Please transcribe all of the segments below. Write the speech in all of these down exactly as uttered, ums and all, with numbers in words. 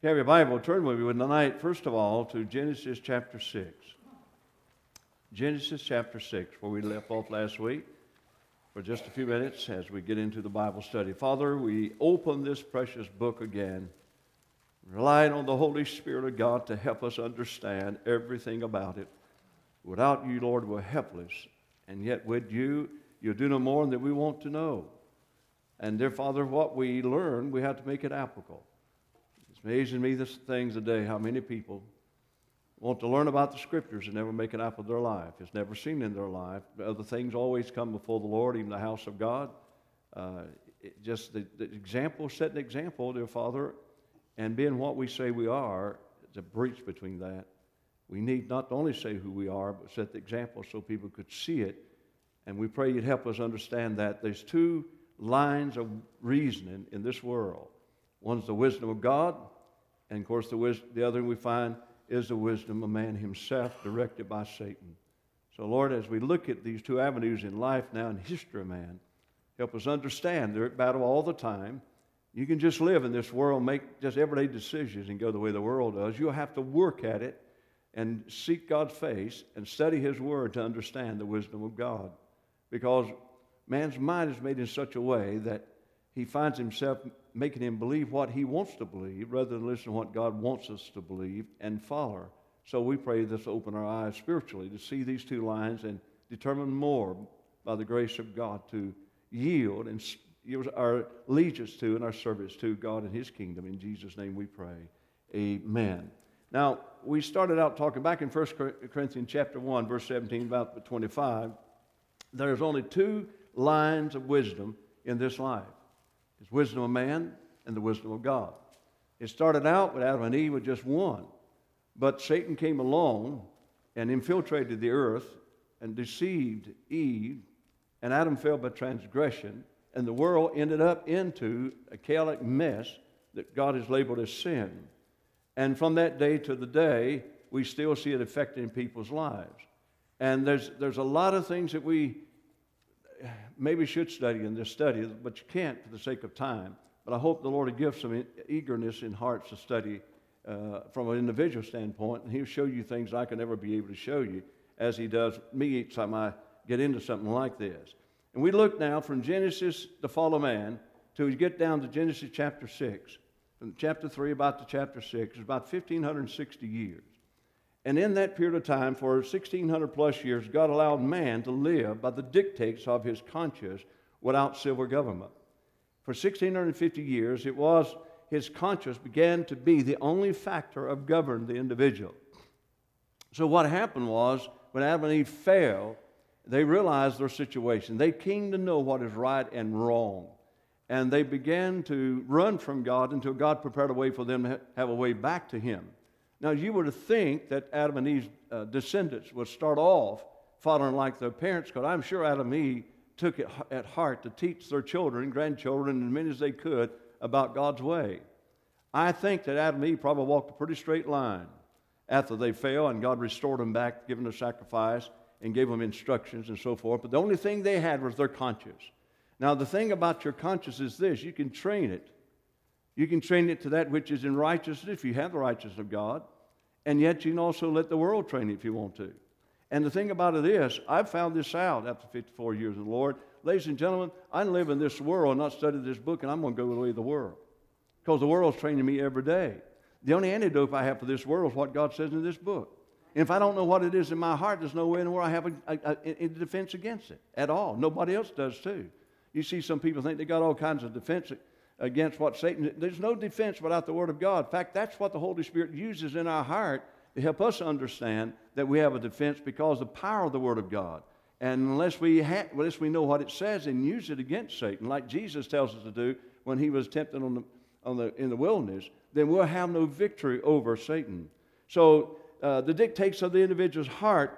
If you have your Bible, turn with me tonight, first of all, to Genesis chapter six. Genesis chapter six, where we left off last week, for just a few minutes as we get into the Bible study. Father, we open this precious book again, relying on the Holy Spirit of God to help us understand everything about it. Without you, Lord, we're helpless, and yet with you, you'll do no more than we want to know. And dear Father, what we learn, we have to make it applicable. It's amazing to me this things today, how many people want to learn about the Scriptures and never make it apple to their life. It's never seen in their life. Other things always come before the Lord, even the house of God. Uh, it just the, the example, setting an example, dear Father, and being what we say we are, is a breach between that. We need not only say who we are, but set the example so people could see it. And we pray you'd help us understand that. There's two lines of reasoning in this world. One's the wisdom of God, and of course the, wis- the other we find is the wisdom of man himself, directed by Satan. So Lord, as we look at these two avenues in life now and history of man, help us understand they're at battle all the time. You can just live in this world, make just everyday decisions and go the way the world does. You'll have to work at it and seek God's face and study His Word to understand the wisdom of God. Because man's mind is made in such a way that he finds himself making him believe what he wants to believe rather than listen to what God wants us to believe and follow. So we pray this will open our eyes spiritually to see these two lines and determine more by the grace of God to yield and give our allegiance to and our service to God and His kingdom. In Jesus' name we pray. Amen. Now, we started out talking back in First Corinthians chapter one, verse seventeen, about twenty-five. There's only two lines of wisdom in this life. It's wisdom of man and the wisdom of God. It started out with Adam and Eve with just one. But Satan came along and infiltrated the earth and deceived Eve, and Adam fell by transgression, and the world ended up into a chaotic mess that God has labeled as sin. And from that day to the day, we still see it affecting people's lives. And there's, there's a lot of things that we maybe should study in this study, but you can't for the sake of time. But I hope the Lord will give some eagerness in hearts to study uh, from an individual standpoint, and He'll show you things I can never be able to show you, as He does me each time I get into something like this. And we look now from Genesis, the fall of man, till we get down to Genesis chapter six. From chapter three about to chapter six, it's about fifteen sixty years. And in that period of time, for sixteen hundred plus years, God allowed man to live by the dictates of his conscience without civil government. For sixteen fifty years, it was his conscience began to be the only factor of governing the individual. So what happened was, when Adam and Eve fell, they realized their situation. They came to know what is right and wrong. And they began to run from God until God prepared a way for them to have a way back to Him. Now, you were to think that Adam and Eve's uh, descendants would start off following like their parents could. I'm sure Adam and Eve took it at heart to teach their children, grandchildren, as many as they could, about God's way. I think that Adam and Eve probably walked a pretty straight line after they fell, and God restored them back, given a sacrifice, and gave them instructions and so forth. But the only thing they had was their conscience. Now, the thing about your conscience is this: you can train it. You can train it to that which is in righteousness if you have the righteousness of God. And yet you can also let the world train it if you want to. And the thing about it is, I've found this out after fifty-four years of the Lord. Ladies and gentlemen, I live in this world, not study this book, and I'm going to go the way of the world. Because the world's training me every day. The only antidote I have for this world is what God says in this book. And if I don't know what it is in my heart, there's no way in the world I have a, a, a, a defense against it at all. Nobody else does too. You see some people think they got all kinds of defense against what Satan... There's no defense without the Word of God. In fact, that's what the Holy Spirit uses in our heart to help us understand that we have a defense, because of the power of the Word of God. And unless we, ha- unless we know what it says and use it against Satan, like Jesus tells us to do when He was tempted on the, on the, in the wilderness, then we'll have no victory over Satan. So uh, the dictates of the individual's heart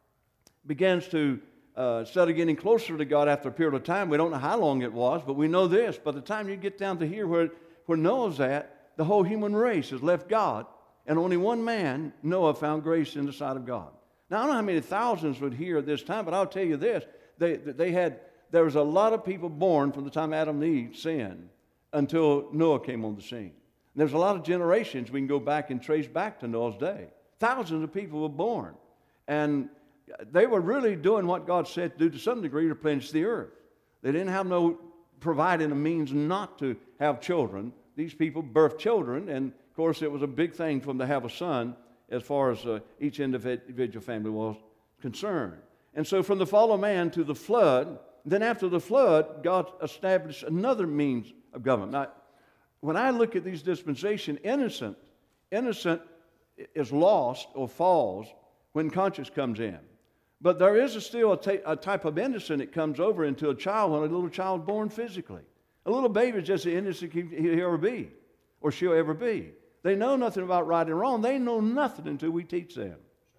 begins to Uh, instead of getting closer to God after a period of time. We don't know how long it was, but we know this: by the time you get down to here where, where Noah's at, the whole human race has left God, and only one man, Noah, found grace in the sight of God. Now, I don't know how many thousands would hear at this time, but I'll tell you this: they, they had, there was a lot of people born from the time Adam and Eve sinned until Noah came on the scene. And there's a lot of generations we can go back and trace back to Noah's day. Thousands of people were born. And they were really doing what God said to do to some degree, to replenish the earth. They didn't have no providing a means not to have children. These people birthed children, and of course it was a big thing for them to have a son as far as uh, each individual family was concerned. And so from the fall of man to the flood, then after the flood, God established another means of government. Now, when I look at these dispensations, innocent, innocent is lost or falls when conscience comes in. But there is a still a, ta- a type of innocent that comes over into a child when a little child is born physically. A little baby is just as innocent he'll ever be, or she'll ever be. They know nothing about right and wrong. They know nothing until we teach them.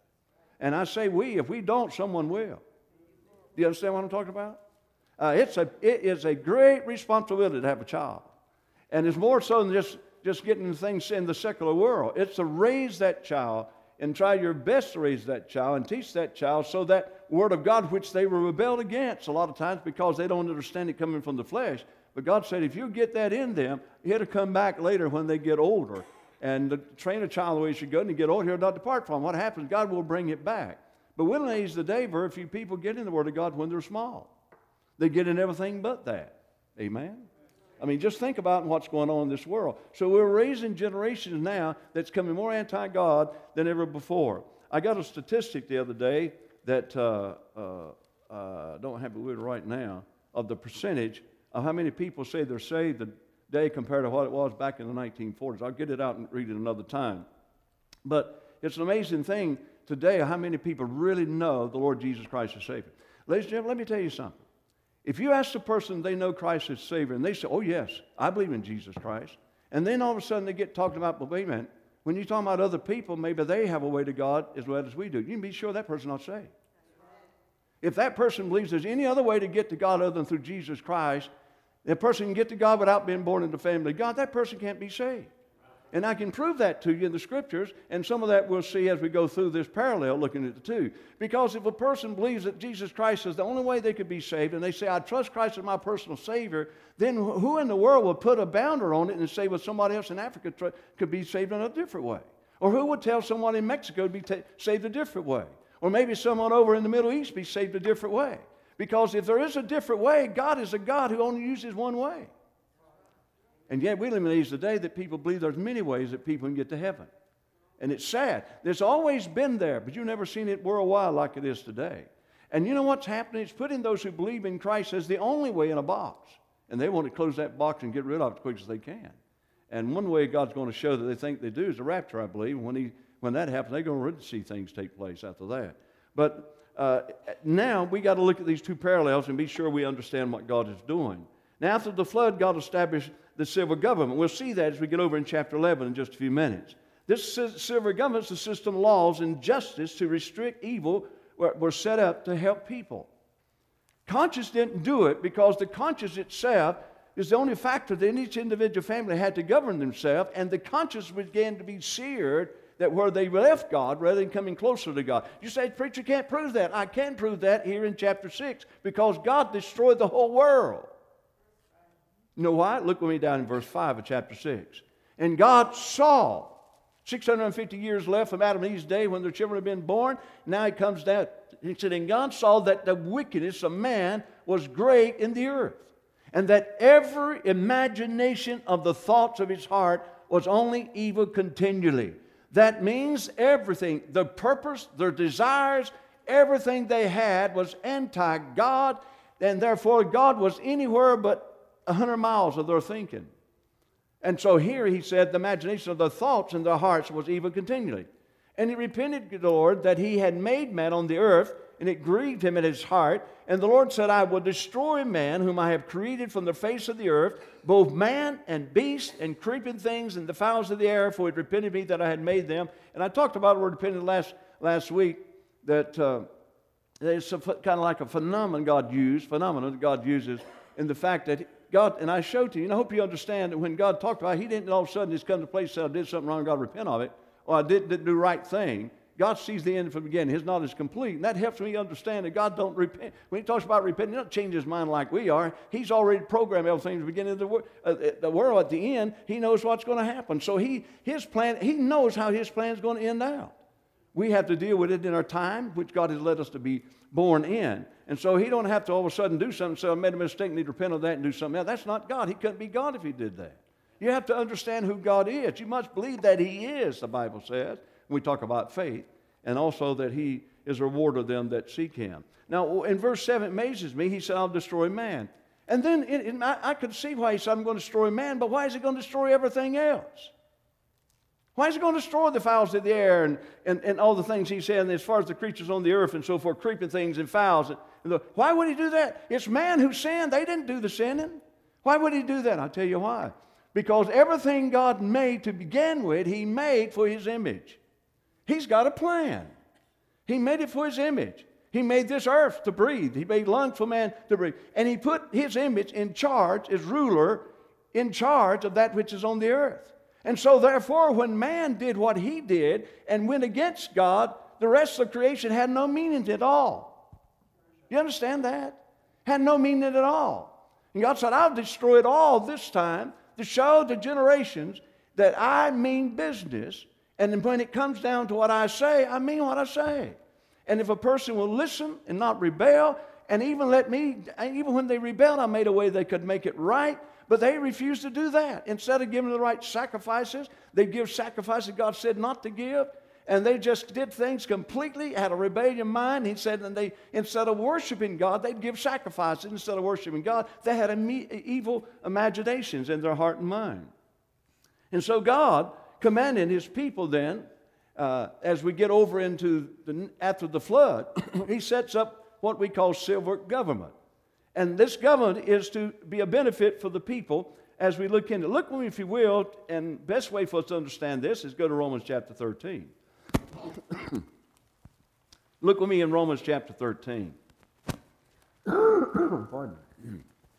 And I say we, if we don't, someone will. Do you understand what I'm talking about? Uh, it's a, it is a great responsibility to have a child. And it's more so than just, just getting things in the secular world. It's to raise that child and try your best to raise that child and teach that child so that Word of God, which they were rebelled against a lot of times because they don't understand it coming from the flesh. But God said, if you get that in them, it'll come back later when they get older. And to train a child the way he should go, and you get older, he'll not depart from. What happens? God will bring it back. But we're in an age today, very few people get in the Word of God when they're small. They get in everything but that. Amen? I mean, just think about what's going on in this world. So we're raising generations now that's coming more anti-God than ever before. I got a statistic the other day that uh, uh, uh, don't have it with right now, of the percentage of how many people say they're saved today compared to what it was back in the nineteen forties. I'll get it out and read it another time. But it's an amazing thing today how many people really know the Lord Jesus Christ as Savior. Ladies and gentlemen, let me tell you something. If you ask the person they know Christ as Savior, and they say, oh, yes, I believe in Jesus Christ, and then all of a sudden they get talking about, well, wait a minute, when you're talking about other people, maybe they have a way to God as well as we do. You can be sure that person's not saved. If that person believes there's any other way to get to God other than through Jesus Christ, that person can get to God without being born into the family of God, that person can't be saved. And I can prove that to you in the Scriptures, and some of that we'll see as we go through this parallel looking at the two. Because if a person believes that Jesus Christ is the only way they could be saved, and they say, I trust Christ as my personal Savior, then who in the world would put a boundary on it and say, well, somebody else in Africa tr- could be saved in a different way? Or who would tell someone in Mexico to be ta- saved a different way? Or maybe someone over in the Middle East be saved a different way? Because if there is a different way, God is a God who only uses one way. And yet we live in an age today that people believe there's many ways that people can get to heaven. And it's sad. There's always been there, but you've never seen it worldwide like it is today. And you know what's happening? It's putting those who believe in Christ as the only way in a box. And they want to close that box and get rid of it as quick as they can. And one way God's going to show that they think they do is the rapture, I believe. When, he, when that happens, they're going to really see things take place after that. But uh, now we got to look at these two parallels and be sure we understand what God is doing. Now, after the flood, God established the civil government. We'll see that as we get over in chapter eleven in just a few minutes. This civil government is the system of laws and justice to restrict evil were set up to help people. Conscience didn't do it because the conscience itself is the only factor that each individual family had to govern themselves, and the conscience began to be seared that where they left God rather than coming closer to God. You say, preacher, can't prove that. I can prove that here in chapter six because God destroyed the whole world. You know why? Look with me down in verse five of chapter six. And God saw, six hundred fifty years left from Adam and Eve's day when their children had been born. Now he comes down. He said, and God saw that the wickedness of man was great in the earth, and that every imagination of the thoughts of his heart was only evil continually. That means everything, their purpose, their desires, everything they had was anti-God, and therefore God was anywhere but a hundred miles of their thinking. And so here he said the imagination of their thoughts and their hearts was evil continually. And he repented to the Lord that he had made man on the earth, and it grieved him in his heart. And the Lord said, I will destroy man whom I have created from the face of the earth, both man and beast and creeping things and the fowls of the air, for it repented me that I had made them. And I talked about the word repented last, last week, that uh, it's a, kind of like a phenomenon God used, phenomenon that God uses in the fact that God, and I showed to you, and I hope you understand that when God talked about it, he didn't all of a sudden just come to a place and say, I did something wrong, God repent of it, or I did, didn't do the right thing. God sees the end from the beginning. His knowledge is complete. And that helps me understand that God don't repent. When he talks about repenting, he doesn't change his mind like we are. He's already programmed everything at the beginning of the, wor- uh, the world. At the end, he knows what's going to happen. So he, his plan, he knows how his plan is going to end out. We have to deal with it in our time, which God has led us to be born in. And so he don't have to all of a sudden do something, say, I made a mistake, need to repent of that and do something else. That's not God. He couldn't be God if he did that. You have to understand who God is. You must believe that he is, the Bible says, when we talk about faith, and also that he is a rewarder of them that seek him. Now, in verse seven, it amazes me. He said, I'll destroy man. And then in, in, I, I could see why he said, I'm going to destroy man, but why is he going to destroy everything else? Why is he going to destroy the fowls of the air and, and, and all the things he said, and as far as the creatures on the earth and so forth, creeping things and fowls? And, and the, why would he do that? It's man who sinned. They didn't do the sinning. Why would he do that? I'll tell you why. Because everything God made to begin with, he made for his image. He's got a plan. He made it for his image. He made this earth to breathe. He made lungs for man to breathe. And he put his image in charge, as ruler, in charge of that which is on the earth. And so therefore, when man did what he did and went against God, the rest of creation had no meaning at all. You understand that? Had no meaning at all. And God said, I'll destroy it all this time to show the generations that I mean business. And when it comes down to what I say, I mean what I say. And if a person will listen and not rebel, and even let me, even when they rebelled, I made a way they could make it right. But they refused to do that. Instead of giving the right sacrifices, they give sacrifices God said not to give. And they just did things completely, had a rebellion mind. He said, and they, instead of worshiping God, they'd give sacrifices. Instead of worshiping God, they had evil imaginations in their heart and mind. And so God commanded his people then, uh, as we get over into the, after the flood, he sets up what we call civil government. And this government is to be a benefit for the people as we look into it. Look with me, if you will, and best way for us to understand this is go to Romans chapter thirteen. Look with me in Romans chapter thirteen. Pardon me.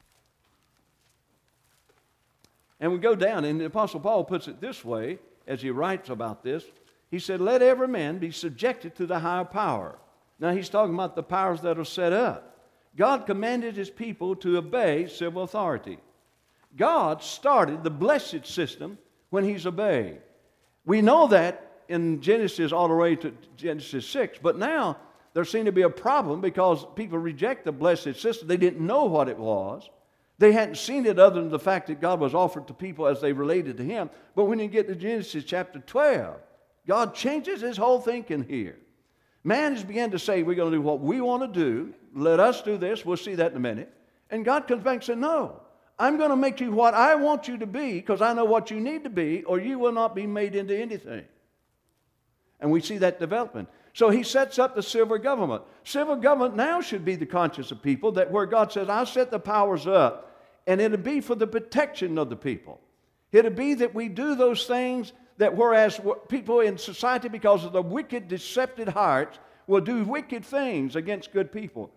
And we go down, and the Apostle Paul puts it this way as he writes about this. He said, let every man be subjected to the higher power. Now he's talking about the powers that are set up. God commanded his people to obey civil authority. God started the blessed system when he's obeyed. We know that in Genesis all the way to Genesis six, but now there seemed to be a problem because people reject the blessed system. They didn't know what it was. They hadn't seen it other than the fact that God was offered to people as they related to him. But when you get to Genesis chapter twelve, God changes his whole thinking here. Man has begun to say, we're going to do what we want to do. Let us do this. We'll see that in a minute. And God comes back and says, no, I'm going to make you what I want you to be because I know what you need to be, or you will not be made into anything. And we see that development. So he sets up the civil government. Civil government now should be the conscience of people, that where God says, I'll set the powers up, and it'll be for the protection of the people. It'll be that we do those things that whereas people in society, because of the wicked, deceptive hearts, will do wicked things against good people.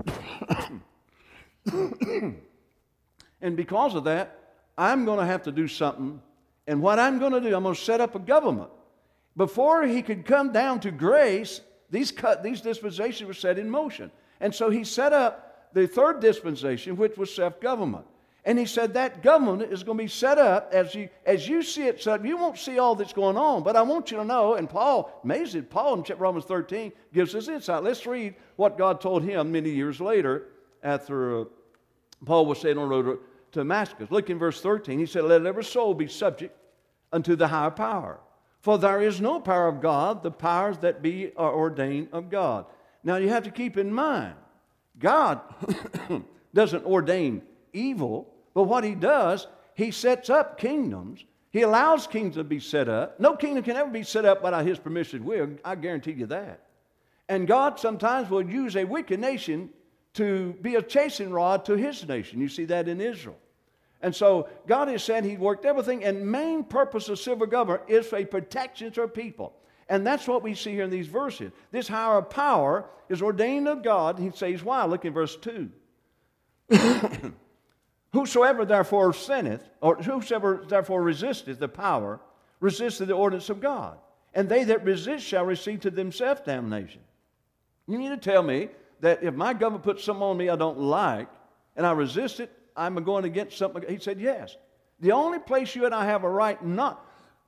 And because of that, I'm going to have to do something. And what I'm going to do, I'm going to set up a government. Before he could come down to grace, these, cut, these dispensations were set in motion. And so he set up the third dispensation, which was self-government. And he said that government is going to be set up as you, as you see it set up. You won't see all that's going on, but I want you to know, and Paul, amazing, Paul in Romans thirteen gives us insight. Let's read what God told him many years later after uh, Paul was saying on the road to Damascus. Look in verse thirteen. He said, let every soul be subject unto the higher power. For there is no power of God, the powers that be are ordained of God. Now you have to keep in mind, God doesn't ordain evil, but what he does, he sets up kingdoms. He allows kingdoms to be set up. No kingdom can ever be set up without his permission will. I guarantee you that. And God sometimes will use a wicked nation to be a chasing rod to his nation. You see that in Israel. And so God has said he worked everything, and main purpose of civil government is for a protection to our people. And that's what we see here in these verses. This higher power is ordained of God. He says, why? Look in verse two. Whosoever therefore sinneth, or whosoever therefore resisteth the power, resisteth the ordinance of God. and they that resist shall receive to themselves damnation. You mean to tell me that if my government puts something on me I don't like, and I resist it, I'm going against something? He said, yes. The only place you and I have a right not,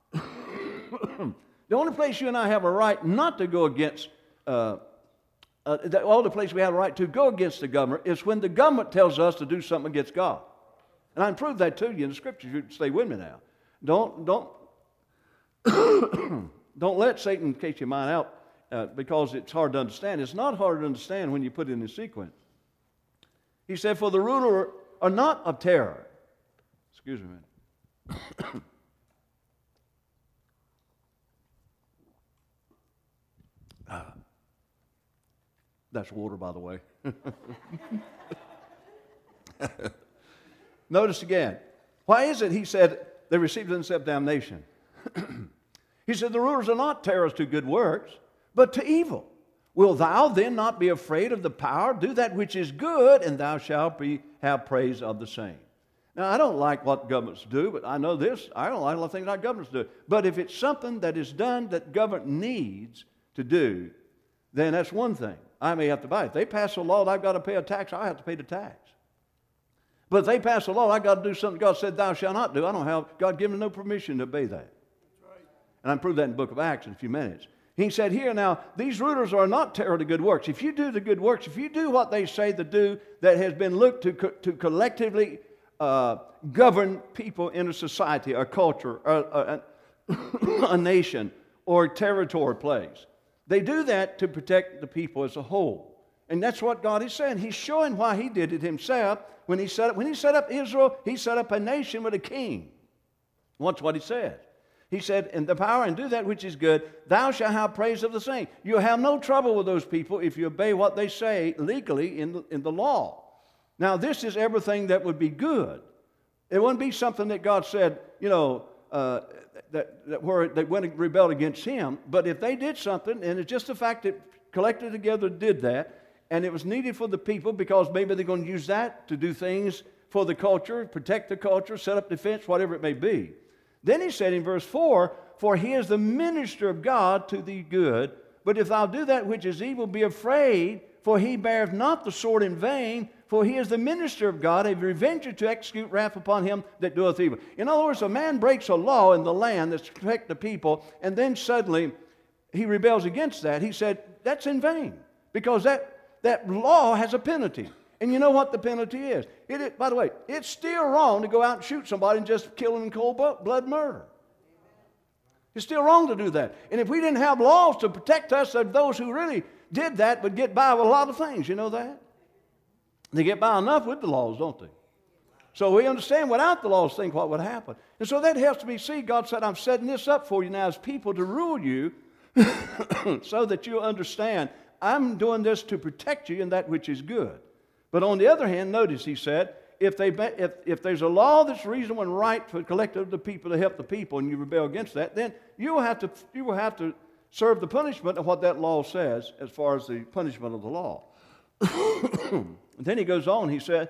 the only place you and I have a right not to go against, uh, uh, the only place we have a right to go against the government is when the government tells us to do something against God. And I can prove that to you in the Scriptures. You stay with me now. Don't, don't, don't let Satan case your mind out uh, because it's hard to understand. It's not hard to understand when you put it in the sequence. He said, for the ruler are not of terror. Excuse me a minute. ah, that's water, by the way. Notice again. Why is it, he said, they received themselves damnation? He said, the rulers are not terrors to good works, but to evil. Will thou then not be afraid of the power? Do that which is good, and thou shalt be, have praise of the same. Now, I don't like what governments do, but I know this. I don't like a lot of things that governments do. But if it's something that is done that government needs to do, then that's one thing. I may have to buy it. If they pass a law that I've got to pay a tax, I have to pay the tax. But if they pass a law, I've got to do something God said thou shalt not do. I don't have, God given me no permission to obey that. That's right. And I prove that in the book of Acts in a few minutes. He said here now, these rulers are not terror to good works. If you do the good works, if you do what they say to do that has been looked to, co- to collectively uh, govern people in a society, a culture, a, a, a nation, or a territory place, they do that to protect the people as a whole. And that's what God is saying. He's showing why He did it Himself. When He set up, when He set up Israel, He set up a nation with a king. Watch what He says. He said, in the power and do that which is good, thou shalt have praise of the same. You'll have no trouble with those people if you obey what they say legally in the, in the law. Now, this is everything that would be good. It wouldn't be something that God said, you know, uh, that, that where they went and rebelled against Him. But if they did something, and it's just the fact that collected together did that, and it was needed for the people because maybe they're going to use that to do things for the culture, protect the culture, set up defense, whatever it may be. Then he said in verse four, for he is the minister of God to thee good. But if thou do that which is evil, be afraid, for he beareth not the sword in vain, for he is the minister of God, a revenger to execute wrath upon him that doeth evil. In other words, a man breaks a law in the land that's to protect the people, and then suddenly he rebels against that. He said, that's in vain, because that, that law has a penalty. And you know what the penalty is? It, it, by the way, it's still wrong to go out and shoot somebody and just kill them in cold blood murder. It's still wrong to do that. And if we didn't have laws to protect us, of those who really did that would get by with a lot of things. You know that? They get by enough with the laws, don't they? So we understand without the laws, think what would happen. And so that helps me see. God said, I'm setting this up for you now as people to rule you so that you'll understand I'm doing this to protect you in that which is good. But on the other hand, notice he said, if, they, if, if there's a law that's reasonable and right for the collective of the people to help the people and you rebel against that, then you will have to, you will have to serve the punishment of what that law says as far as the punishment of the law. Then he goes on, he said,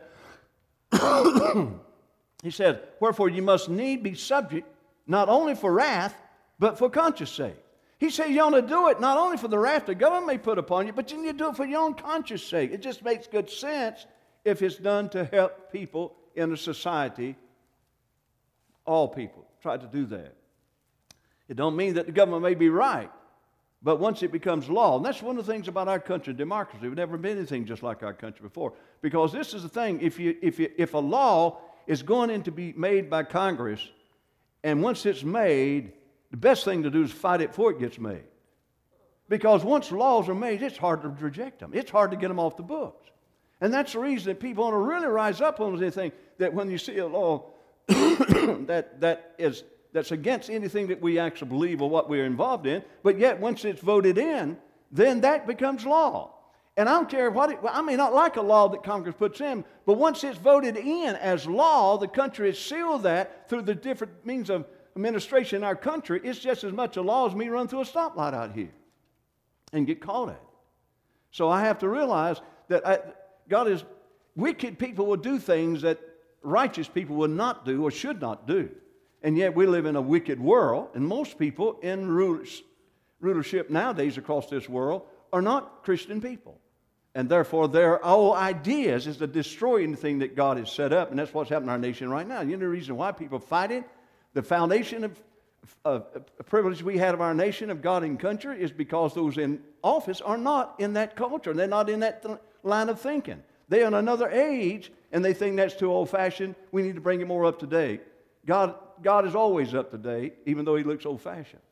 he said, wherefore you must need be subject, not only for wrath, but for conscience sake. He said you ought to do it not only for the wrath the government may put upon you, but you need to do it for your own conscience sake. It just makes good sense if it's done to help people in a society. All people try to do that. It don't mean that the government may be right, but once it becomes law, and that's one of the things about our country, democracy. We've never been anything just like our country before. Because this is the thing, if, you, if, you, if a law is going in to be made by Congress, and once it's made, the best thing to do is fight it before it gets made. Because once laws are made, it's hard to reject them. It's hard to get them off the books. And that's the reason that people want to really rise up on anything that when you see a law that, that is, that's against anything that we actually believe or what we're involved in, but yet once it's voted in, then that becomes law. And I don't care what it, I may not like a law that Congress puts in, but once it's voted in as law, the country has sealed that through the different means of administration in our country. It's just as much a law as me run through a stoplight out here and get caught at it. So I have to realize that I, God is, wicked people will do things that righteous people will not do or should not do. And yet we live in a wicked world, and most people in rulers, rulership nowadays across this world are not Christian people. And therefore, their whole ideas is to destroy anything that God has set up. And that's what's happening in our nation right now. You know the reason why people fight it? The foundation of, of, of privilege we had of our nation, of God and country, is because those in office are not in that culture. They're not in that th- line of thinking. They're in another age, and they think that's too old-fashioned. We need to bring it more up to date. God, God is always up to date, even though he looks old-fashioned.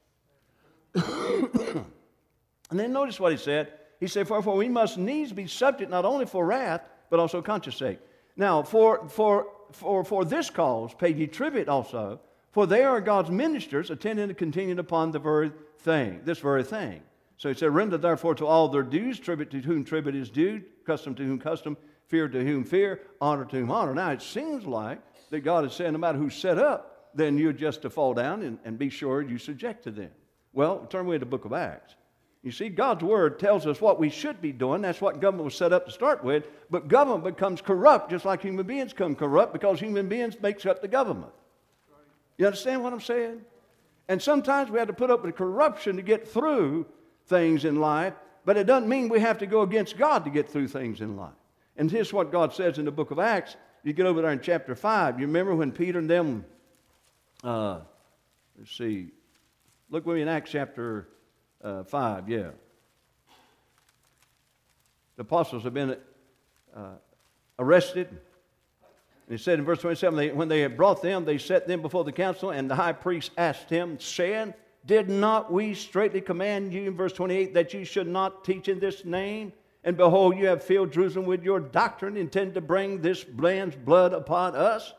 And then notice what he said. He said, "For we must needs be subject not only for wrath, but also conscience sake. Now, for, for, for, for this cause pay ye tribute also, for they are God's ministers, attending and continuing upon the very thing, this very thing." So he said, "Render therefore to all their dues, tribute to whom tribute is due, custom to whom custom, fear to whom fear, honor to whom honor." Now, it seems like that God is saying no matter who's set up, then you're just to fall down and, and be sure you subject to them. Well, turn away to the book of Acts. You see, God's Word tells us what we should be doing. That's what government was set up to start with. But government becomes corrupt just like human beings become corrupt because human beings makes up the government. You understand what I'm saying? And sometimes we have to put up with corruption to get through things in life, but it doesn't mean we have to go against God to get through things in life. And here's what God says in the book of Acts. You get over there in chapter five. You remember when Peter and them, uh, let's see, look with me in Acts chapter uh, five, yeah. The apostles have been uh, arrested. And it said in verse twenty-seven, they, when they had brought them, they set them before the council, and the high priest asked him, saying, "Did not we straitly command you," in verse twenty-eight, "that you should not teach in this name? And behold, you have filled Jerusalem with your doctrine, intend to bring this man's blood upon us?"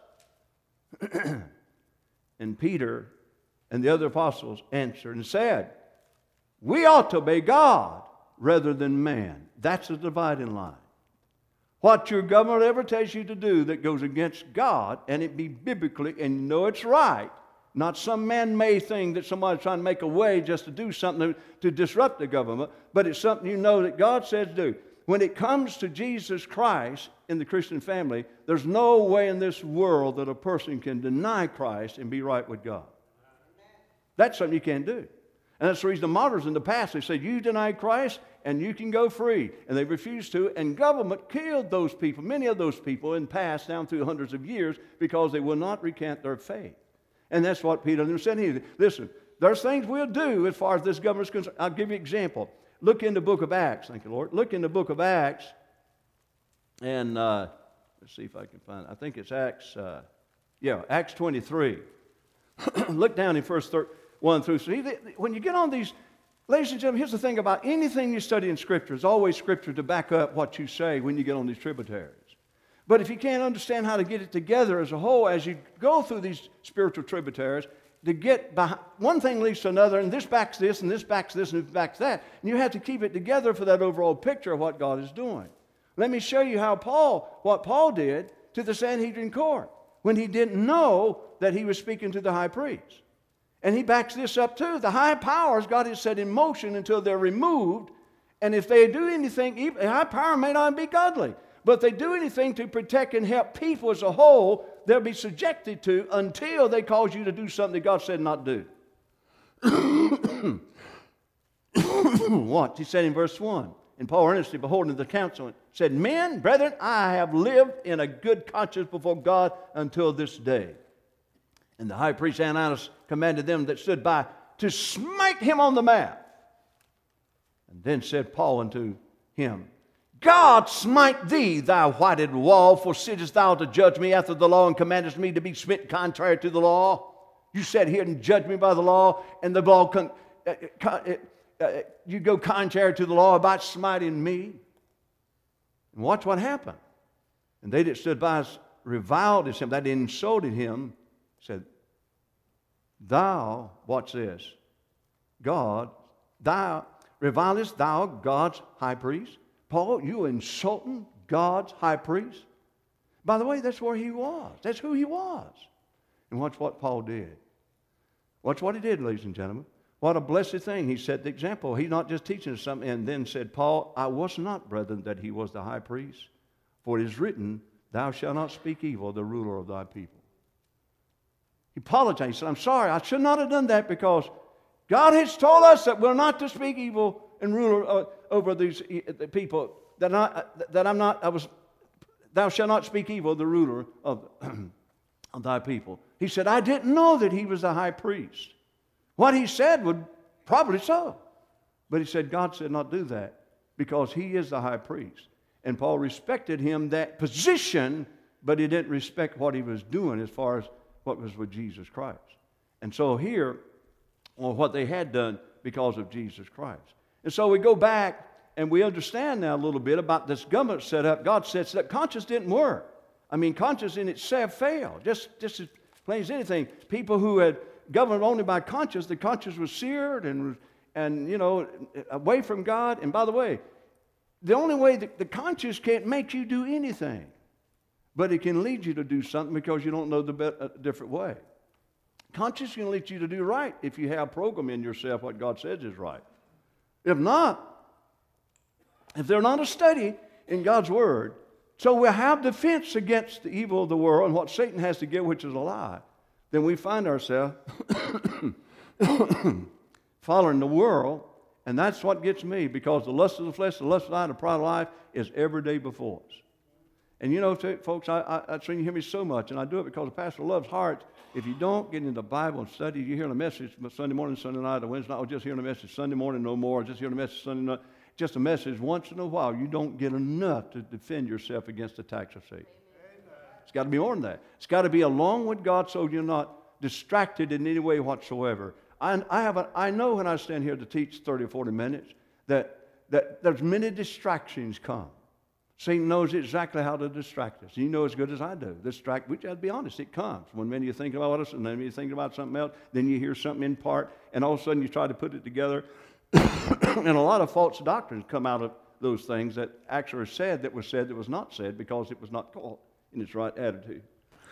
And Peter and the other apostles answered and said, "We ought to obey God rather than man." That's the dividing line. What your government ever tells you to do that goes against God, and it be biblically, and you know it's right, not some man-made thing that somebody's trying to make a way just to do something to, to disrupt the government, but it's something you know that God says do. When it comes to Jesus Christ in the Christian family, there's no way in this world that a person can deny Christ and be right with God. That's something you can't do. And that's the reason the martyrs in the past, they said, you deny Christ and you can go free. And they refused to, and government killed those people, many of those people in the past, down through hundreds of years, because they will not recant their faith. And that's what Peter and them said here. Listen, there's things we'll do as far as this government's concerned. I'll give you an example. Look in the book of Acts. Thank you, Lord. Look in the book of Acts. And uh, let's see if I can find it. I think it's Acts, uh, yeah, Acts twenty-three. Look down in verse one through three. When you get on these, ladies and gentlemen, here's the thing about anything you study in Scripture. There's always Scripture to back up what you say when you get on these tributaries. But if you can't understand how to get it together as a whole, as you go through these spiritual tributaries, to get behind, one thing leads to another, and this backs this, and this backs this, and this backs that. And you have to keep it together for that overall picture of what God is doing. Let me show you how Paul, what Paul did to the Sanhedrin court when he didn't know that he was speaking to the high priest. And he backs this up too. The high powers God has set in motion until they're removed. And if they do anything, the high power may not be godly. But if they do anything to protect and help people as a whole, they'll be subjected to until they cause you to do something that God said not do. What? He said in verse one. And Paul earnestly, beholding the council, said, "Men, brethren, I have lived in a good conscience before God until this day." And the high priest Ananias commanded them that stood by to smite him on the mouth. And then said Paul unto him, "God smite thee, thou whited wall, for sittest thou to judge me after the law, and commandest me to be smitten contrary to the law? You sat here and judged me by the law, and the law con- uh, uh, uh, you go contrary to the law about smiting me." And watch what happened. And they that stood by reviled him, that insulted him, said, "Thou," watch this, God, thou revilest thou God's high priest? Paul, you insulting God's high priest? By the way, that's where he was. That's who he was. And watch what Paul did. Watch what he did, ladies and gentlemen. What a blessed thing. He set the example. He's not just teaching us something. And then said, "Paul, I was not, brethren, that he was the high priest. For it is written, thou shalt not speak evil of the ruler of thy people." He apologized. He said, "I'm sorry. I should not have done that because God has told us that we're not to speak evil and rule uh, over these uh, people. That, I, that I'm not, I was, thou shalt not speak evil of the ruler of, of thy people. He said, I didn't know that he was the high priest. What he said would probably so. But he said, God said not do that because he is the high priest. And Paul respected him, that position, but he didn't respect what he was doing as far as what was with Jesus Christ. And so here, well, what they had done because of Jesus Christ. And so we go back and we understand now a little bit about this government setup. God said that conscience didn't work. I mean, conscience in itself failed, just, just as plain as anything. People who had governed only by conscience, the conscience was seared and, and you know, away from God. And by the way, the only way that the conscience can't make you do anything, but it can lead you to do something because you don't know the be- a different way. Conscience can lead you to do right if you have program in yourself what God says is right. If not, if they're not a study in God's Word, so we have defense against the evil of the world and what Satan has to give, which is a lie, then we find ourselves following the world, and that's what gets me, because the lust of the flesh, the lust of the eye, and the pride of life is every day before us. And you know, folks, I, I, that's when you hear me so much, and I do it because the pastor loves hearts. If you don't get into the Bible and study, you hear the message Sunday morning, Sunday night, or Wednesday night, or just hearing the message Sunday morning no more, or just hearing the message Sunday night, just a message once in a while, you don't get enough to defend yourself against the attacks of Satan. Amen. It's got to be more than that. It's got to be along with God so you're not distracted in any way whatsoever. I, I, have a, I know when I stand here to teach thirty or forty minutes that, that there's many distractions come. Satan knows exactly how to distract us. You know as good as I do. Distract, which, I'll be honest, it comes. When many you think about us and then you think about something else, then you hear something in part, and all of a sudden you try to put it together. And a lot of false doctrines come out of those things that actually are said that was said that was not said because it was not taught in its right attitude.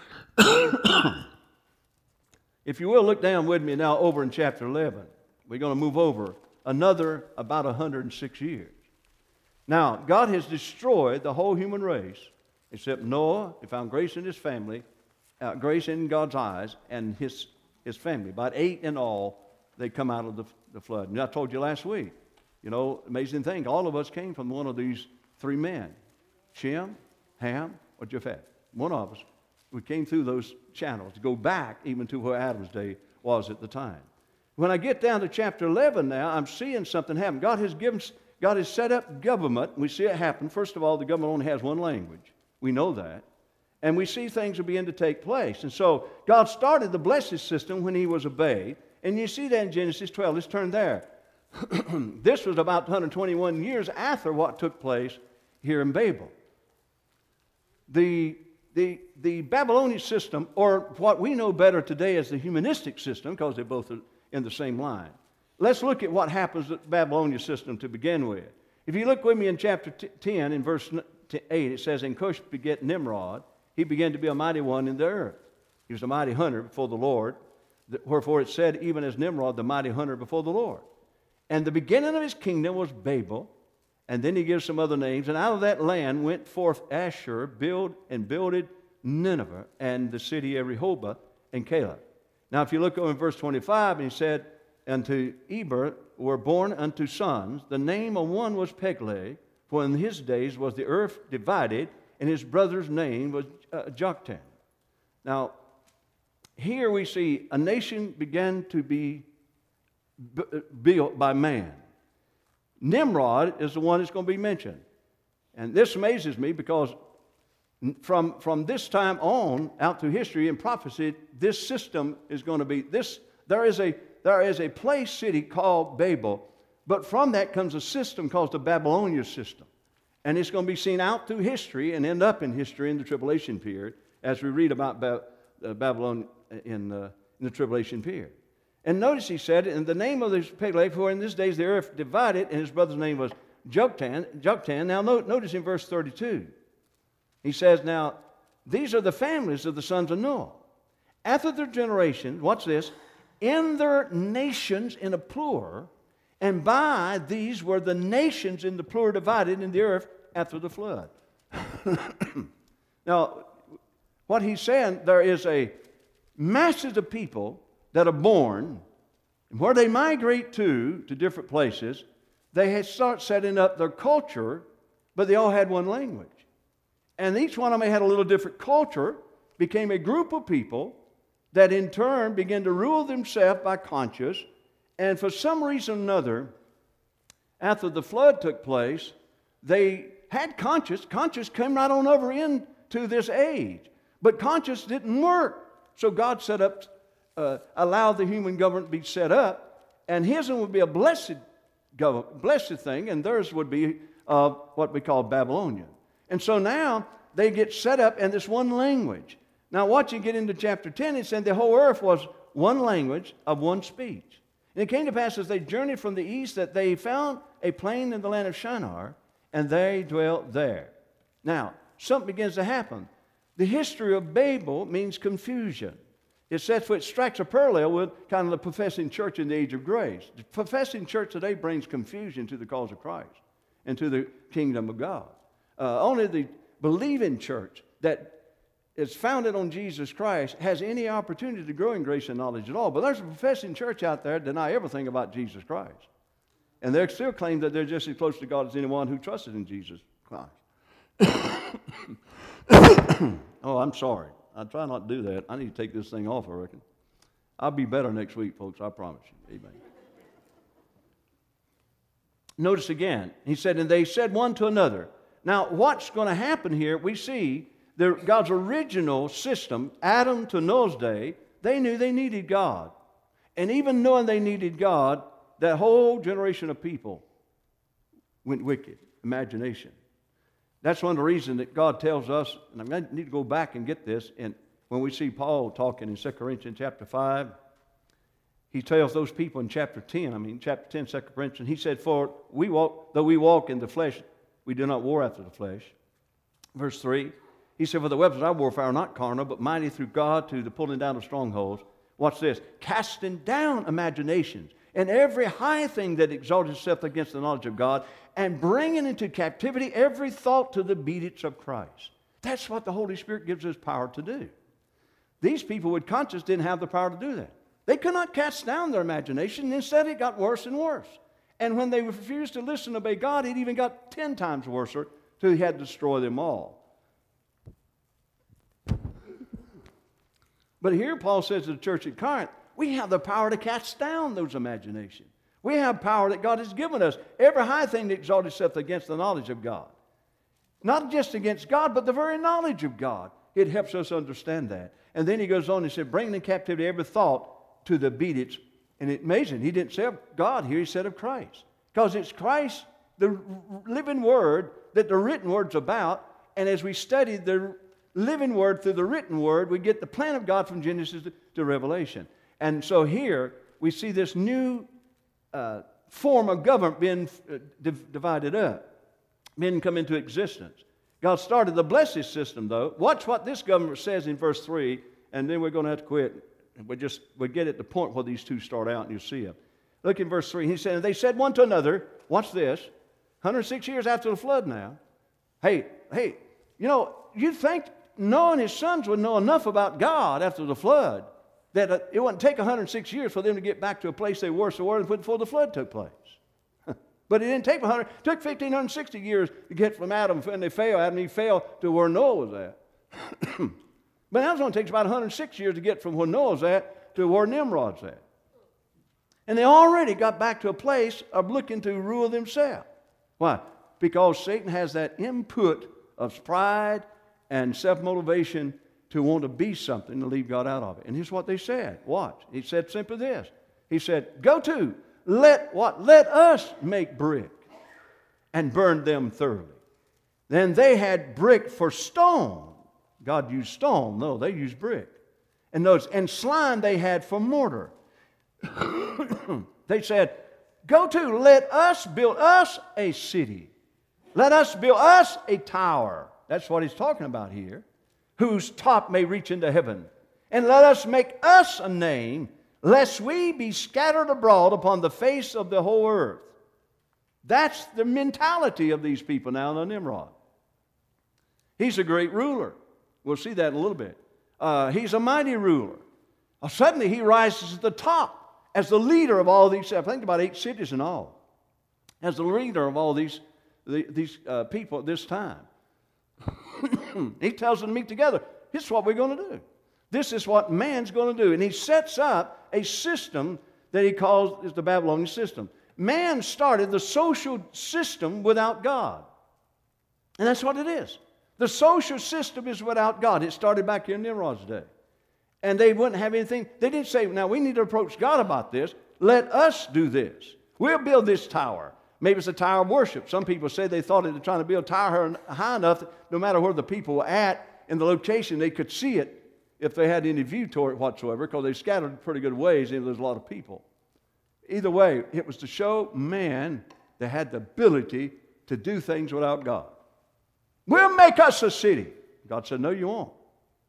If you will, look down with me now over in chapter eleven. We're going to move over another about one hundred six years. Now, God has destroyed the whole human race except Noah. He found grace in his family, uh, grace in God's eyes, and his, his family. About eight in all, they come out of the, the flood. And I told you last week, you know, amazing thing, all of us came from one of these three men, Shem, Ham, or Japheth. One of us. We came through those channels to go back even to where Adam's day was at the time. When I get down to chapter eleven now, I'm seeing something happen. God has given... God has set up government. We see it happen. First of all, the government only has one language. We know that. And we see things are beginning to take place. And so God started the blessing system when he was a babe. And you see that in Genesis twelve. Let's turn there. This was about one hundred twenty-one years after what took place here in Babel. The, the, the Babylonian system, or what we know better today as the humanistic system, because they're both in the same line. Let's look at what happens with the Babylonian system to begin with. If you look with me in chapter ten, in verse eight, it says, And Cush begat Nimrod. He began to be a mighty one in the earth. He was a mighty hunter before the Lord. Wherefore it said, even as Nimrod, the mighty hunter before the Lord. And the beginning of his kingdom was Babel. And then he gives some other names. And out of that land went forth Ashur, build and builded Nineveh, and the city of Rehoboth and Caleb. Now if you look over in verse twenty-five, and he said, Unto Eber were born unto sons. The name of one was Peleg, for in his days was the earth divided, and his brother's name was uh, Joktan. Now, here we see a nation began to be b- built by man. Nimrod is the one that's going to be mentioned. And this amazes me because from, from this time on, out through history and prophecy, this system is going to be, this. there is a There is a place city called Babel, but from that comes a system called the Babylonian system. And it's going to be seen out through history and end up in history in the tribulation period as we read about ba- uh, Babylon in, uh, in the tribulation period. And notice he said, in the name of this Peleg, for in these days the earth divided, and his brother's name was Joktan. Joktan. Now no, notice in verse thirty-two, he says, Now these are the families of the sons of Noah. After their generation, watch this, in their nations in a plural, and by these were the nations in the plural divided in the earth after the flood. Now, what he's saying, there is a masses of people that are born And where they migrate to, to different places, they had start setting up their culture, but they all had one language. And each one of them had a little different culture, became a group of people that in turn began to rule themselves by conscience. And for some reason or another, after the flood took place, they had conscience. Conscience came right on over into this age. But conscience didn't work. So God set up, uh, allowed the human government to be set up, and his one would be a blessed, government, blessed thing, and theirs would be uh, what we call Babylonian. And so now they get set up in this one language. Now watch you get into chapter ten, it said the whole earth was one language of one speech. And it came to pass as they journeyed from the east that they found a plain in the land of Shinar, and they dwelt there. Now, something begins to happen. The history of Babel means confusion. It says it strikes a parallel with kind of the professing church in the age of grace. The professing church today brings confusion to the cause of Christ and to the kingdom of God. Uh, only the believing church that is founded on Jesus Christ has any opportunity to grow in grace and knowledge at all. But there's a professing church out there that deny everything about Jesus Christ. And they still claim that they're just as close to God as anyone who trusted in Jesus Christ. Oh, I'm sorry. I try not to do that. I need to take this thing off, I reckon. I'll be better next week, folks. I promise you. Amen. Notice again, he said, and they said one to another. Now, what's going to happen here, we see the, God's original system, Adam to Noah's day, they knew they needed God. And even knowing they needed God, that whole generation of people went wicked, imagination. That's one of the reasons that God tells us, and I need to go back and get this, and when we see Paul talking in Second Corinthians chapter five, he tells those people in chapter ten, I mean chapter ten, Second Corinthians, he said, for we walk, though we walk in the flesh, we do not war after the flesh. Verse three, he said, for the weapons of our warfare are not carnal, but mighty through God to the pulling down of strongholds. Watch this, casting down imaginations and every high thing that exalts itself against the knowledge of God, and bringing into captivity every thought to the obedience of Christ. That's what the Holy Spirit gives us power to do. These people with conscience didn't have the power to do that. They could not cast down their imagination. Instead, it got worse and worse. And when they refused to listen and obey God, it even got ten times worse till he had to destroy them all. But here Paul says to the church at Corinth, we have the power to cast down those imaginations. We have power that God has given us. Every high thing that exalts itself against the knowledge of God. Not just against God, but the very knowledge of God. It helps us understand that. And then he goes on and said, bringing in captivity every thought to the obedience. And it's amazing. He didn't say of God here, he said of Christ. Because it's Christ, the living word, that the written word's about. And as we study the living word through the written word, we get the plan of God from Genesis to, to Revelation. And so here we see this new uh, form of government being uh, div- divided up, being come into existence. God started the blessed system, though. Watch what this government says in verse three, and then we're going to have to quit. We just we get at the point where these two start out, and you'll see them. Look in verse three. He said, and they said one to another, watch this, one hundred six years after the flood now, hey, hey, you know, you'd think Noah and his sons would know enough about God after the flood that it wouldn't take one hundred six years for them to get back to a place they were so were before the flood took place. But it didn't take one hundred, it took one thousand five hundred sixty years to get from Adam, when they fell, Adam and Eve fell to where Noah was at. But now it only takes about one hundred six years to get from where Noah's at to where Nimrod's at. And they already got back to a place of looking to rule themselves. Why? Because Satan has that input of pride and self-motivation to want to be something to leave God out of it. And here's what they said. Watch. He said simply this. He said, go to, let what? Let us make brick and burn them thoroughly. Then they had brick for stone. God used stone. No, they used brick. And notice, and slime they had for mortar. They said, go to, let us build us a city. Let us build us a tower. That's what he's talking about here. Whose top may reach into heaven. And let us make us a name, lest we be scattered abroad upon the face of the whole earth. That's the mentality of these people now in Nimrod. He's a great ruler. We'll see that in a little bit. Uh, he's a mighty ruler. Uh, suddenly he rises to the top. as the leader of all these, I think about eight cities in all, as the leader of all these, these uh, people at this time. He tells them to meet together. This is what we're going to do. This is what man's going to do. And he sets up a system that he calls is the Babylonian system. Man started the social system without God. And that's what it is. The social system is without God. It started back here in Nimrod's day. And they wouldn't have anything. They didn't say, now we need to approach God about this. Let us do this. We'll build this tower. Maybe it's a tower of worship. Some people say they thought they were trying to build a tower high enough that no matter where the people were at in the location, they could see it if they had any view toward it whatsoever, because they scattered pretty good ways and there's a lot of people. Either way, it was to show man that had the ability to do things without God. We'll make us a city. God said, no, you won't.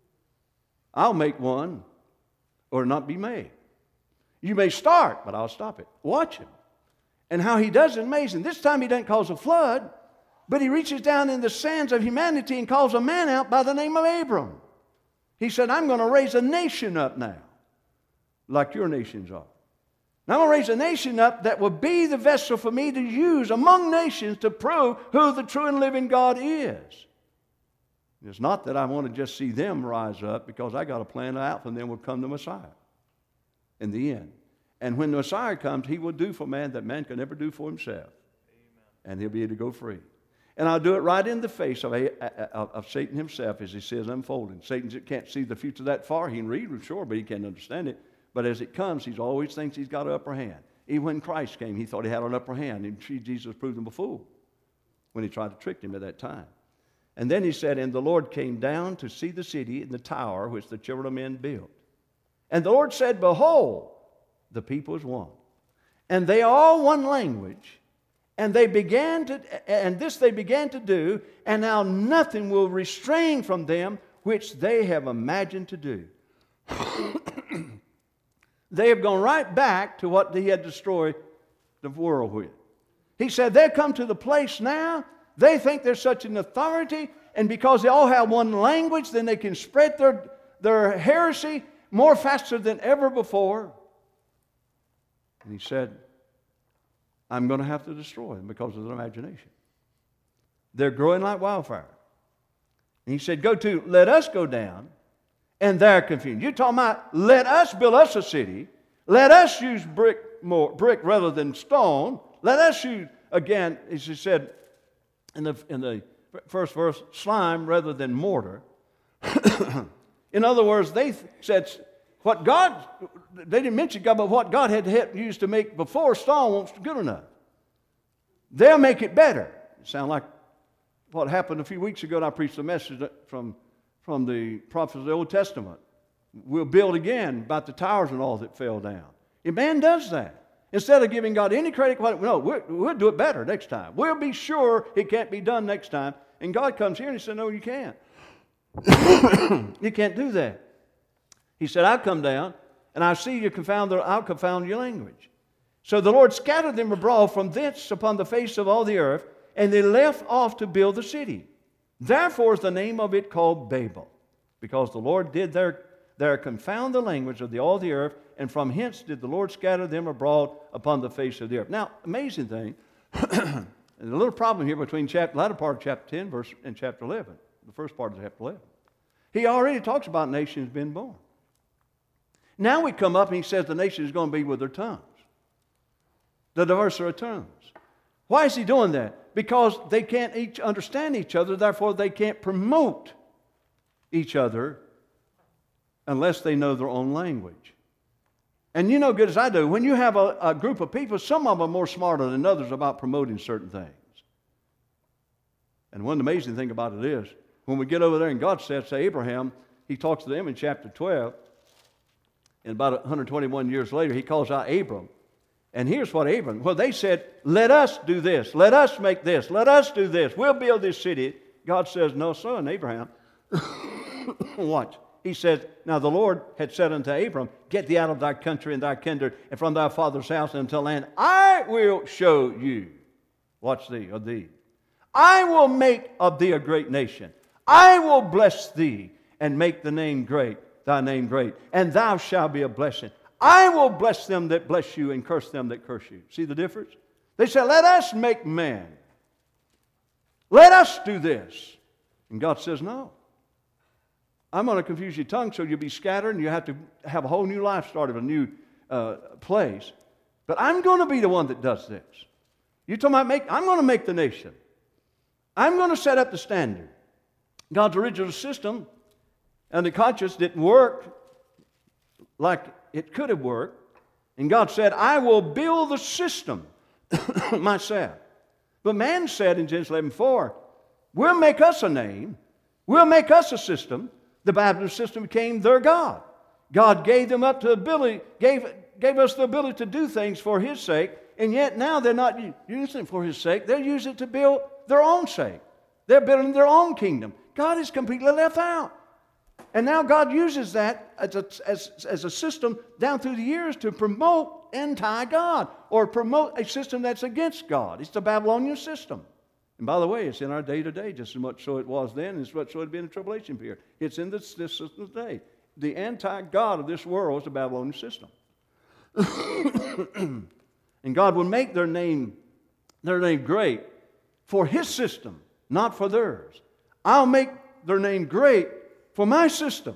I'll make one or not be made. You may start, but I'll stop it. Watch him. And how he does it, amazing. This time he doesn't cause a flood, but he reaches down in the sands of humanity and calls a man out by the name of Abram. He said, I'm going to raise a nation up now, like your nations are. And I'm going to raise a nation up that will be the vessel for me to use among nations to prove who the true and living God is. It's not that I want to just see them rise up, because I got a plan out from them will come the Messiah in the end. And when the Messiah comes, he will do for man that man can never do for himself. Amen. And he'll be able to go free. And I'll do it right in the face of, a, of, of Satan himself as he says unfolding. Satan can't see the future that far. He can read, sure, but he can't understand it. But as it comes, he always thinks he's got an upper hand. Even when Christ came, he thought he had an upper hand. And Jesus proved him a fool when he tried to trick him at that time. And then he said, and the Lord came down to see the city and the tower which the children of men built. And the Lord said, behold, the people is one. And they are all one language. And they began to, and this they began to do, and now nothing will restrain from them which they have imagined to do. They have gone right back to what he had destroyed the world with. He said they've come to the place now, they think they're such an authority, and because they all have one language, then they can spread their, their heresy more faster than ever before. And he said, I'm going to have to destroy them because of their imagination. They're growing like wildfire. And he said, go to, let us go down, and they're confused. You're talking about, let us build us a city. Let us use brick more brick rather than stone. Let us use, again, as he said in the, in the first verse, slime rather than mortar. In other words, they said, what God, they didn't mention God, but what God had used to make before stone wasn't good enough. They'll make it better. It sounds like what happened a few weeks ago, and I preached a message from, from the prophets of the Old Testament. We'll build again about the towers and all that fell down. If man does that, instead of giving God any credit, no, we'll, we'll do it better next time. We'll be sure it can't be done next time. And God comes here and he said, no, you can't. You can't do that. He said, I'll come down, and I see you confound their, I'll confound your language. So the Lord scattered them abroad from thence upon the face of all the earth, and they left off to build the city. Therefore is the name of it called Babel, because the Lord did there, there confound the language of the, all the earth, and from hence did the Lord scatter them abroad upon the face of the earth. Now, amazing thing, there's a little problem here between the latter part of chapter ten verse, and chapter eleven, the first part of chapter eleven. He already talks about nations being born. Now we come up and he says the nation is going to be with their tongues. The diverser of tongues. Why is he doing that? Because they can't each understand each other, therefore they can't promote each other unless they know their own language. And you know good as I do, when you have a, a group of people, some of them are more smarter than others about promoting certain things. And one amazing thing about it is, when we get over there and God says to Abraham, he talks to them in chapter twelve, and about one hundred twenty-one years later, he calls out Abram. And here's what Abram, well, they said, let us do this. Let us make this. Let us do this. We'll build this city. God says, no, son, Abraham. Watch. He says, now the Lord had said unto Abram, get thee out of thy country and thy kindred and from thy father's house unto land I will show you. Watch thee, or thee. I will make of thee a great nation. I will bless thee and make the name great. Thy name great, and thou shalt be a blessing. I will bless them that bless you and curse them that curse you. See the difference? They said, let us make man. Let us do this. And God says, no. I'm going to confuse your tongue so you'll be scattered and you have to have a whole new life started, a new uh, place. But I'm going to be the one that does this. You're talking about make, I'm going to make the nation. I'm going to set up the standard. God's original system and the conscience didn't work like it could have worked. And God said, I will build the system myself. But man said in Genesis eleven four, we'll make us a name. We'll make us a system. The Babylon system became their God. God gave them up to ability, gave, gave us the ability to do things for His sake, and yet now they're not using it for His sake. They're using it to build their own sake. They're building their own kingdom. God is completely left out. And now God uses that as a, as, as a system down through the years to promote anti-God or promote a system that's against God. It's the Babylonian system. And by the way, it's in our day today just as much so it was then and as much so it had been in the tribulation period. It's in this, this system today. The anti-God of this world is the Babylonian system. And God will make their name, their name great for His system, not for theirs. I'll make their name great for my system,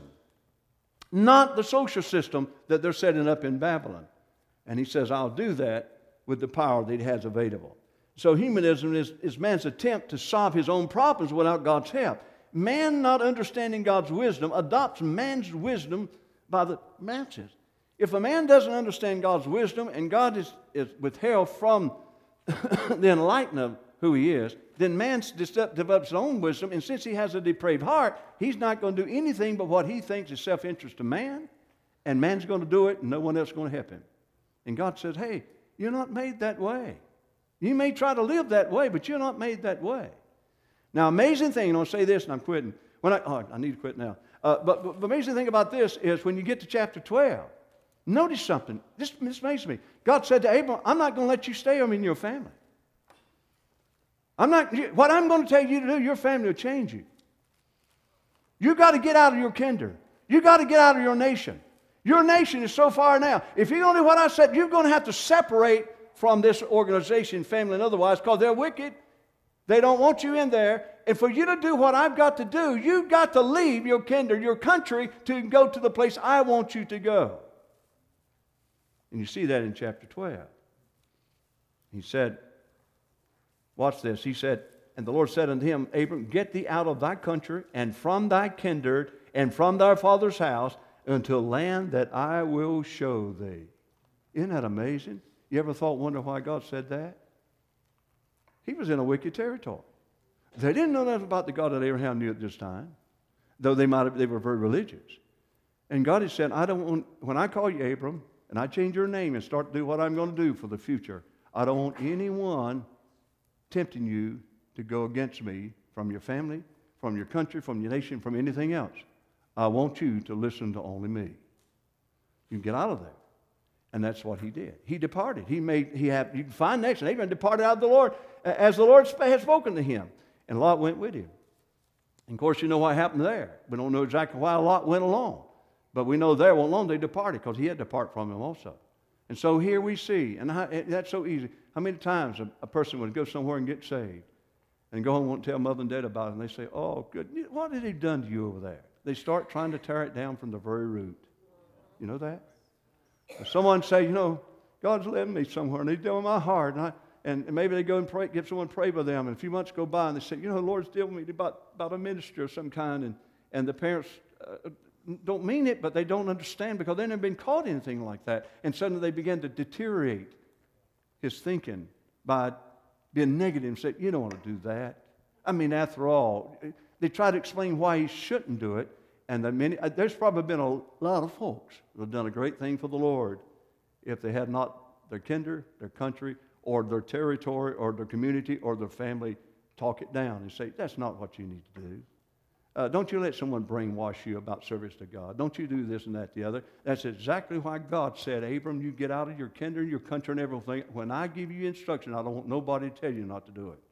not the social system that they're setting up in Babylon. And He says, I'll do that with the power that He has available. So humanism is, is man's attempt to solve his own problems without God's help. Man, not understanding God's wisdom, adopts man's wisdom by the masses. If a man doesn't understand God's wisdom and God is, is withheld from the enlightenment of who He is, then man develops his own wisdom, and since he has a depraved heart, he's not going to do anything but what he thinks is self-interest to man, and man's going to do it, and no one else is going to help him. And God says, hey, you're not made that way. You may try to live that way, but you're not made that way. Now, amazing thing, and I'll say this, and I'm quitting. When I, oh, I need to quit now. Uh, but, but the amazing thing about this is when you get to chapter twelve, notice something. This, this amazes me. God said to Abram, I'm not going to let you stay in your family. I'm not, what I'm going to tell you to do, your family will change you. You've got to get out of your kinder. You've got to get out of your nation. Your nation is so far now. If you don't do what I said, you're going to have to separate from this organization, family, and otherwise, because they're wicked. They don't want you in there. And for you to do what I've got to do, you've got to leave your kinder, your country, to go to the place I want you to go. And you see that in chapter twelve. He said, watch this. He said, and the Lord said unto him, Abram, get thee out of thy country, and from thy kindred, and from thy father's house, unto land that I will show thee. Isn't that amazing? You ever thought, wonder why God said that? He was in a wicked territory. They didn't know nothing about the God that Abraham knew at this time, though they might have, they were very religious. And God has said, I don't want, when I call you Abram, and I change your name and start to do what I'm going to do for the future, I don't want anyone tempting you to go against me from your family, from your country, from your nation, from anything else. I want you to listen to only me. You can get out of there. And that's what he did. He departed. He made, he had, you can find next, and Abraham departed out of the Lord as the Lord had spoken to him. And Lot went with him. And of course, you know what happened there. We don't know exactly why Lot went along. But we know there, well, alone they departed because he had to depart from him also. And so here we see, and how, that's so easy. How many times a, a person would go somewhere and get saved and go home and won't tell mother and dad about it, and they say, oh, good, what had he done to you over there? They start trying to tear it down from the very root. You know that? If someone say, you know, God's led me somewhere, and He's doing my heart, and, I, and maybe they go and pray, get someone to pray with them, and a few months go by, and they say, you know, the Lord's dealing with me about, about a ministry of some kind, and, and the parents uh, don't mean it, but they don't understand because they've never been caught anything like that, and suddenly they begin to deteriorate his thinking by being negative and say, you don't want to do that. I mean, after all, they try to explain why he shouldn't do it. And the many, there's probably been a lot of folks who have done a great thing for the Lord if they had not their kinder, their country, or their territory, or their community, or their family talk it down and say, that's not what you need to do. Uh, don't you let someone brainwash you about service to God. Don't you do this and that, the other. That's exactly why God said, Abram, you get out of your kinder, your country, and everything. When I give you instruction, I don't want nobody to tell you not to do it.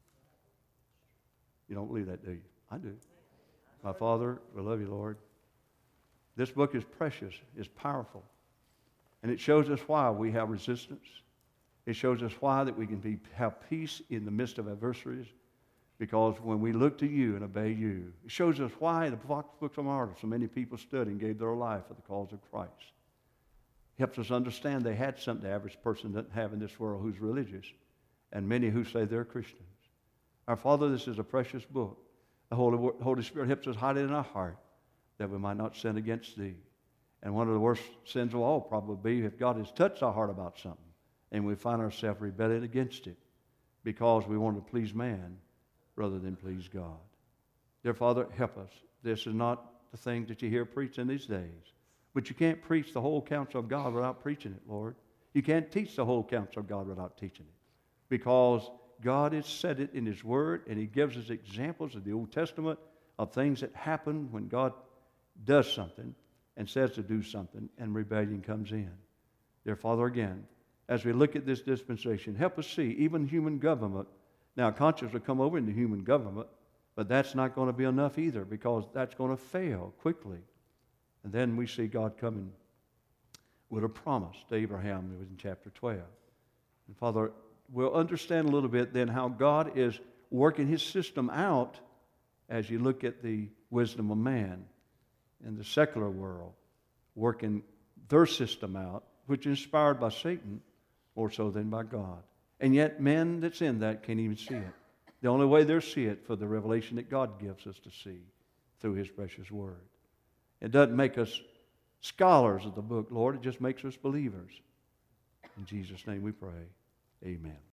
You don't believe that, do you? I do. My Father, we love you, Lord. This book is precious, it's powerful. And it shows us why we have resistance. It shows us why that we can be, have peace in the midst of adversaries, because when we look to you and obey you. It shows us why in the books of martyrs so many people stood and gave their life for the cause of Christ. It helps us understand they had something the average person doesn't have in this world who's religious, and many who say they're Christians. Our Father, this is a precious book. The Holy, Holy Spirit helps us hide it in our heart that we might not sin against thee. And one of the worst sins of all probably be if God has touched our heart about something and we find ourselves rebelling against it because we want to please man rather than please God. Dear Father, help us. This is not the thing that you hear preached in these days. But you can't preach the whole counsel of God without preaching it, Lord. You can't teach the whole counsel of God without teaching it. Because God has said it in His Word, and He gives us examples of the Old Testament of things that happen when God does something and says to do something, and rebellion comes in. Dear Father, again, as we look at this dispensation, help us see even human government. Now, conscience will come over into human government, but that's not going to be enough either, because that's going to fail quickly. And then we see God coming with a promise to Abraham. It was in chapter twelve. And Father, we'll understand a little bit then how God is working His system out as you look at the wisdom of man in the secular world, working their system out, which is inspired by Satan more so than by God. And yet men that's in that can't even see it. The only way they'll see it for the revelation that God gives us to see through His precious Word. It doesn't make us scholars of the book, Lord. It just makes us believers. In Jesus' name we pray. Amen.